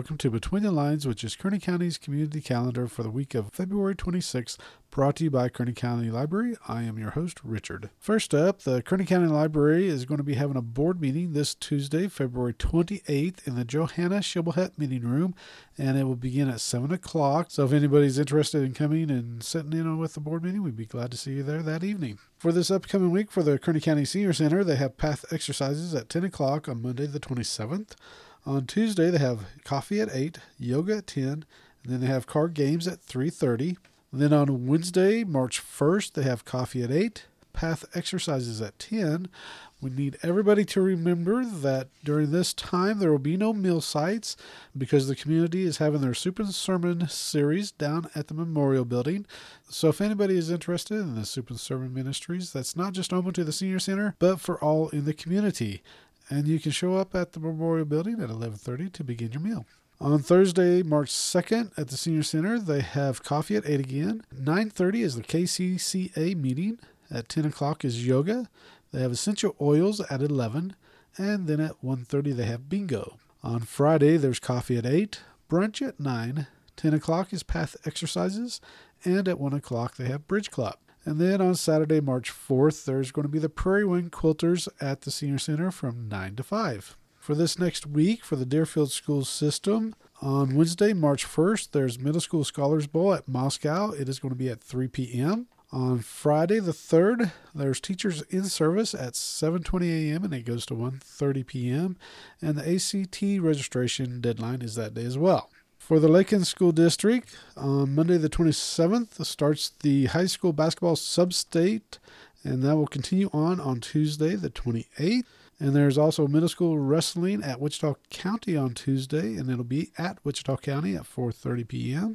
welcome to Between the Lines, which is Kearney County's community calendar for the week of February 26th, brought to you by Kearney County Library. I am your host, Richard. First up, the Kearney County Library is going to be having a board meeting this Tuesday, February 28th, in the Johanna Schibelhet meeting room, and it will begin at 7 o'clock. So if anybody's interested in coming and sitting in with the board meeting, we'd be glad to see you there that evening. For this upcoming week, for the Kearney County Senior Center, they have path exercises at 10 o'clock on Monday the 27th. On Tuesday, they have coffee at 8, yoga at 10, and then they have card games at 3:30. Then on Wednesday, March 1st, they have coffee at 8, path exercises at 10. We need everybody to remember that during this time, there will be no meal sites because the community is having their Soup and Sermon series down at the Memorial Building. So if anybody is interested in the Soup and Sermon ministries, that's not just open to the Senior Center, but for all in the community. And you can show up at the Memorial Building at 11:30 to begin your meal. On Thursday, March 2nd, at the Senior Center, they have coffee at 8 again. 9:30 is the KCCA meeting. At 10 o'clock is yoga. They have essential oils at 11. And then at 1:30, they have bingo. On Friday, there's coffee at 8, brunch at 9. 10 o'clock is path exercises. And at 1 o'clock, they have bridge club. And then on Saturday, March 4th, there's going to be the Prairie Wing Quilters at the Senior Center from 9 to 5. For this next week, for the Deerfield School System, on Wednesday, March 1st, there's Middle School Scholars Bowl at Moscow. It is going to be at 3 p.m. On Friday, the 3rd, there's Teachers in Service at 7:20 a.m. and it goes to 1:30 p.m. And the ACT registration deadline is that day as well. For the Lakin School District, on Monday the 27th, starts the high school basketball sub-state, and that will continue on Tuesday the 28th. And there's also middle school wrestling at Wichita County on Tuesday, and it'll be at Wichita County at 4:30 p.m.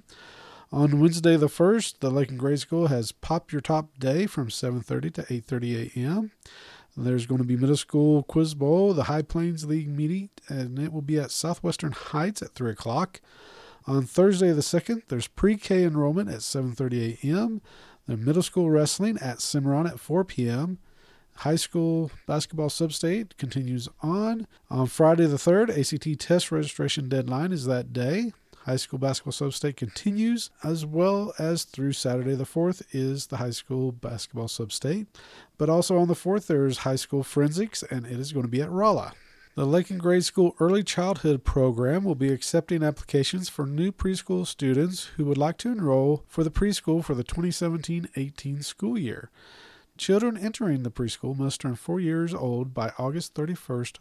On Wednesday the 1st, the Lakin Grade School has Pop Your Top Day from 7:30 to 8:30 a.m. There's going to be middle school quiz bowl, the High Plains League meeting, and it will be at Southwestern Heights at 3 o'clock. On Thursday the 2nd, there's pre-K enrollment at 7:30 a.m. The middle school wrestling at Cimarron at 4 p.m. High school basketball sub-state continues on. On Friday the 3rd, ACT test registration deadline is that day. High school basketball sub-state continues, as well as through Saturday the 4th is the high school basketball sub-state. But also on the 4th, there's high school forensics, and it is going to be at Rolla. The Lakin Grade School Early Childhood Program will be accepting applications for new preschool students who would like to enroll for the preschool for the 2017-18 school year. Children entering the preschool must turn 4 years old by August 31st,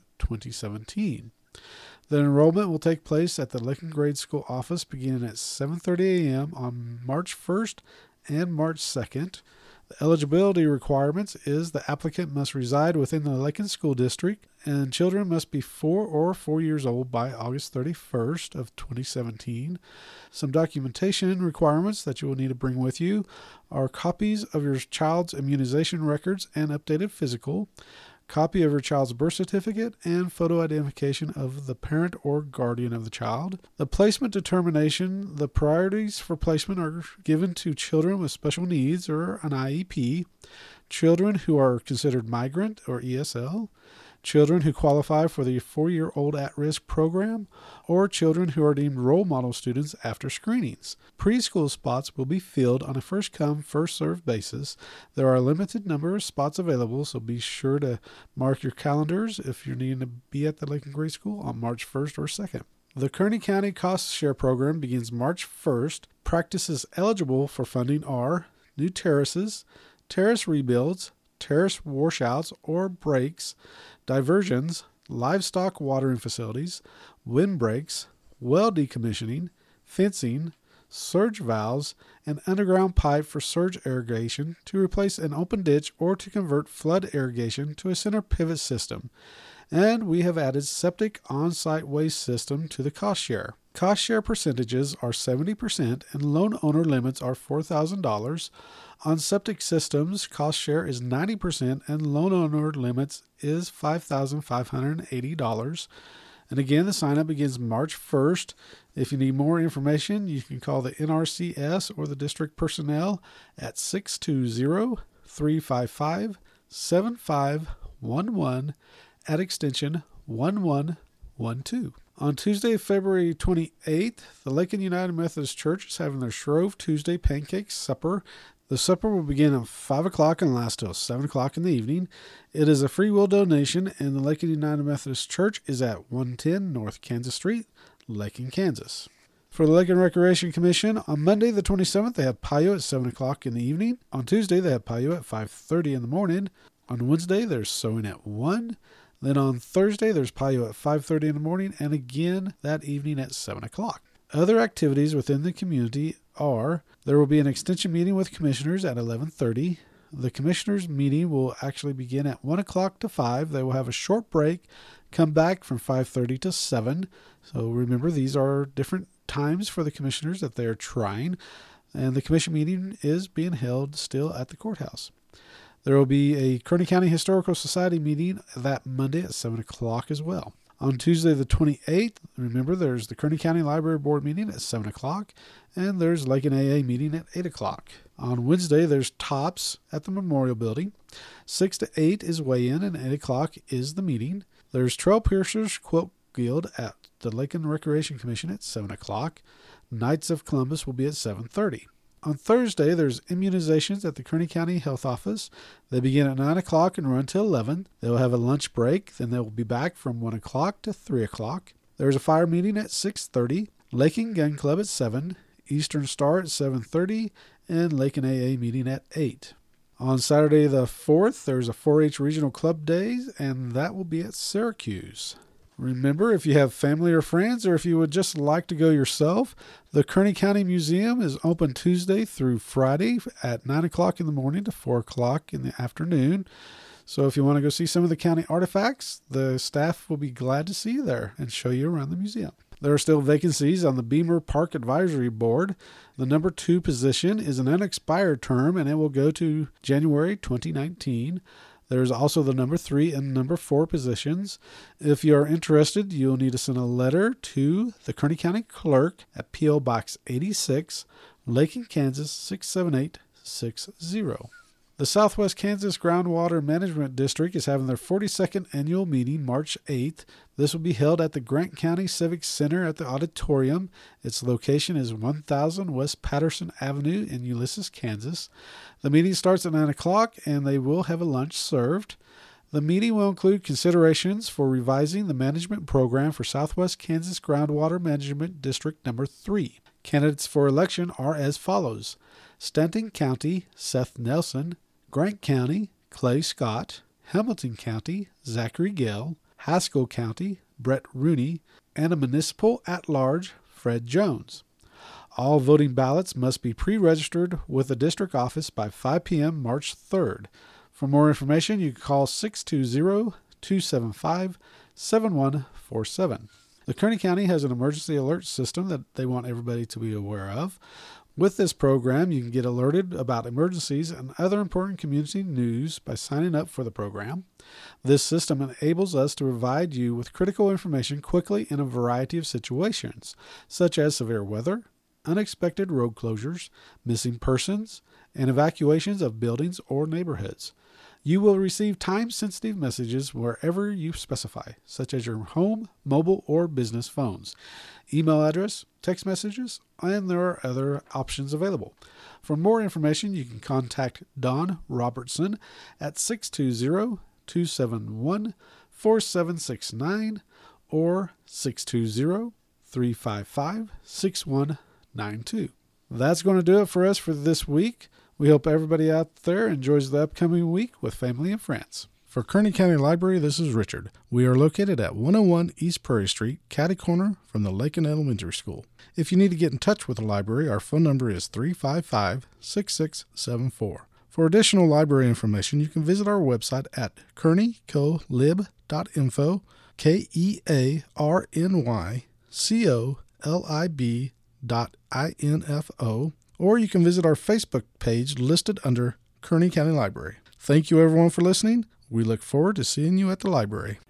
2017. The enrollment will take place at the Lakin Grade School office beginning at 7:30 a.m. on March 1st and March 2nd. The eligibility requirements is the applicant must reside within the Lakin School District, and children must be 4 years old by August 31st of 2017. Some documentation requirements that you will need to bring with you are copies of your child's immunization records and updated physical, copy of your child's birth certificate, and photo identification of the parent or guardian of the child. The placement determination, the priorities for placement are given to children with special needs or an IEP, children who are considered migrant or ESL, children who qualify for the 4-year-old at-risk program, or children who are deemed role model students after screenings. Preschool spots will be filled on a first-come, first-served basis. There are a limited number of spots available, so be sure to mark your calendars if you're needing to be at the Lakin Grade School on March 1st or 2nd. The Kearney County Cost Share Program begins March 1st. Practices eligible for funding are new terraces, terrace rebuilds, terrace washouts or breaks, diversions, livestock watering facilities, windbreaks, well decommissioning, fencing, surge valves, and underground pipe for surge irrigation to replace an open ditch or to convert flood irrigation to a center pivot system. And we have added septic on-site waste system to the cost share. Cost share percentages are 70% and loan owner limits are $4,000. On septic systems, cost share is 90% and loan owner limits is $5,580. And again, the sign-up begins March 1st. If you need more information, you can call the NRCS or the district personnel at 620-355-7511 at extension 1112. On Tuesday, February 28th, the Lakin United Methodist Church is having their Shrove Tuesday Pancake Supper. The supper will begin at 5 o'clock and last till 7 o'clock in the evening. It is a free will donation, and the Lakin United Methodist Church is at 110 North Kansas Street, Lakin, Kansas. For the Lakin Recreation Commission, on Monday the 27th, they have Payo at 7 o'clock in the evening. On Tuesday, they have Payo at 5:30 in the morning. On Wednesday, there's sewing at 1. Then on Thursday, there's Payo at 5:30 in the morning, and again that evening at 7 o'clock. Other activities within the community are, there will be an extension meeting with commissioners at 11:30. The commissioners' meeting will actually begin at 1 o'clock to 5. They will have a short break, come back from 5:30 to 7. So remember, these are different times for the commissioners that they're trying. And the commission meeting is being held still at the courthouse. There will be a Kearney County Historical Society meeting that Monday at 7 o'clock as well. On Tuesday the 28th, remember, there's the Kearney County Library Board meeting at 7 o'clock, and there's Lakin AA meeting at 8 o'clock. On Wednesday, there's Tops at the Memorial Building. 6 to 8 is weigh-in, and 8 o'clock is the meeting. There's Trail Piercers Quilt Guild at the Lakin Recreation Commission at 7 o'clock. Knights of Columbus will be at 7:30. On Thursday, there's immunizations at the Kearney County Health Office. They begin at 9 o'clock and run till 11. They will have a lunch break. Then they will be back from 1 o'clock to 3 o'clock. There's a fire meeting at 6:30. Lakin Gun Club at 7. Eastern Star at 7:30. And Lakin AA meeting at 8. On Saturday the 4th, there's a 4-H Regional Club Days, and that will be at Syracuse. Remember, if you have family or friends, or if you would just like to go yourself, the Kearney County Museum is open Tuesday through Friday at 9 o'clock in the morning to 4 o'clock in the afternoon. So if you want to go see some of the county artifacts, the staff will be glad to see you there and show you around the museum. There are still vacancies on the Beamer Park Advisory Board. The number 2 position is an unexpired term, and it will go to January 2019. There's also the number 3 and number 4 positions. If you are interested, you'll need to send a letter to the Kearney County Clerk at P.O. Box 86, Lakin, Kansas 67860. The Southwest Kansas Groundwater Management District is having their 42nd annual meeting March 8th. This will be held at the Grant County Civic Center at the auditorium. Its location is 1000 West Patterson Avenue in Ulysses, Kansas. The meeting starts at 9 o'clock, and they will have a lunch served. The meeting will include considerations for revising the management program for Southwest Kansas Groundwater Management District Number 3. Candidates for election are as follows: Stanton County, Seth Nelson; Grant County, Clay Scott; Hamilton County, Zachary Gale; Haskell County, Brett Rooney; and a municipal at-large, Fred Jones. All voting ballots must be pre-registered with the district office by 5 p.m. March 3rd. For more information, you can call 620-275-7147. The Kearney County has an emergency alert system that they want everybody to be aware of. With this program, you can get alerted about emergencies and other important community news by signing up for the program. This system enables us to provide you with critical information quickly in a variety of situations, such as severe weather, unexpected road closures, missing persons, and evacuations of buildings or neighborhoods. You will receive time-sensitive messages wherever you specify, such as your home, mobile, or business phones, email address, text messages, and there are other options available. For more information, you can contact Don Robertson at 620-271-4769 or 620-355-6192. That's going to do it for us for this week. We hope everybody out there enjoys the upcoming week with family and friends. For Kearney County Library, this is Richard. We are located at 101 East Prairie Street, catty corner from the Lakin Elementary School. If you need to get in touch with the library, our phone number is 355-6674. For additional library information, you can visit our website at kearneycolib.info, kearneycolib.info, or you can visit our Facebook page listed under Kearney County Library. Thank you everyone for listening. We look forward to seeing you at the library.